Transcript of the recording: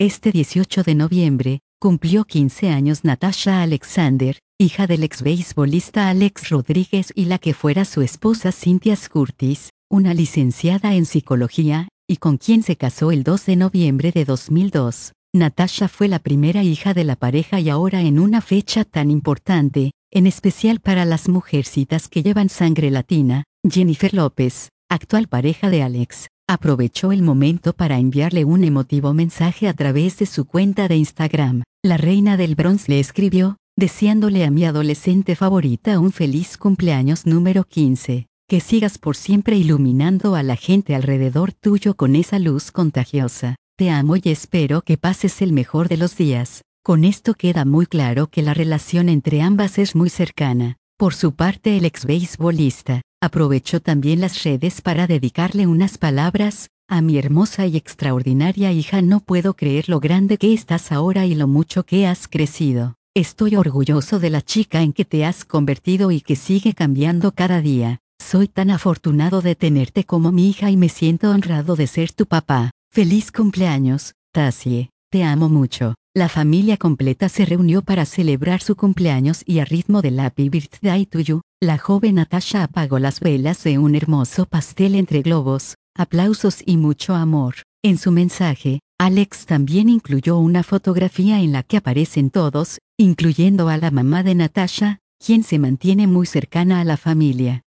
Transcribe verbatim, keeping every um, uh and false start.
Este dieciocho de noviembre, cumplió quince años Natasha Alexander, hija del ex beisbolista Alex Rodríguez y la que fuera su esposa Cynthia Curtis, una licenciada en psicología, y con quien se casó el dos de noviembre de dos mil dos. Natasha fue la primera hija de la pareja y ahora en una fecha tan importante, en especial para las mujercitas que llevan sangre latina, Jennifer López, actual pareja de Alex, aprovechó el momento para enviarle un emotivo mensaje a través de su cuenta de Instagram. La reina del Bronx le escribió, deseándole a mi adolescente favorita un feliz cumpleaños número quince. Que sigas por siempre iluminando a la gente alrededor tuyo con esa luz contagiosa. Te amo y espero que pases el mejor de los días. Con esto queda muy claro que la relación entre ambas es muy cercana. Por su parte, el ex beisbolista aprovechó también las redes para dedicarle unas palabras. A mi hermosa y extraordinaria hija, no puedo creer lo grande que estás ahora y lo mucho que has crecido. Estoy orgulloso de la chica en que te has convertido y que sigue cambiando cada día. Soy tan afortunado de tenerte como mi hija y me siento honrado de ser tu papá. Feliz cumpleaños, Tassie. Te amo mucho. La familia completa se reunió para celebrar su cumpleaños y a ritmo del Happy Birthday to You, la joven Natasha apagó las velas de un hermoso pastel entre globos, aplausos y mucho amor. En su mensaje, Alex también incluyó una fotografía en la que aparecen todos, incluyendo a la mamá de Natasha, quien se mantiene muy cercana a la familia.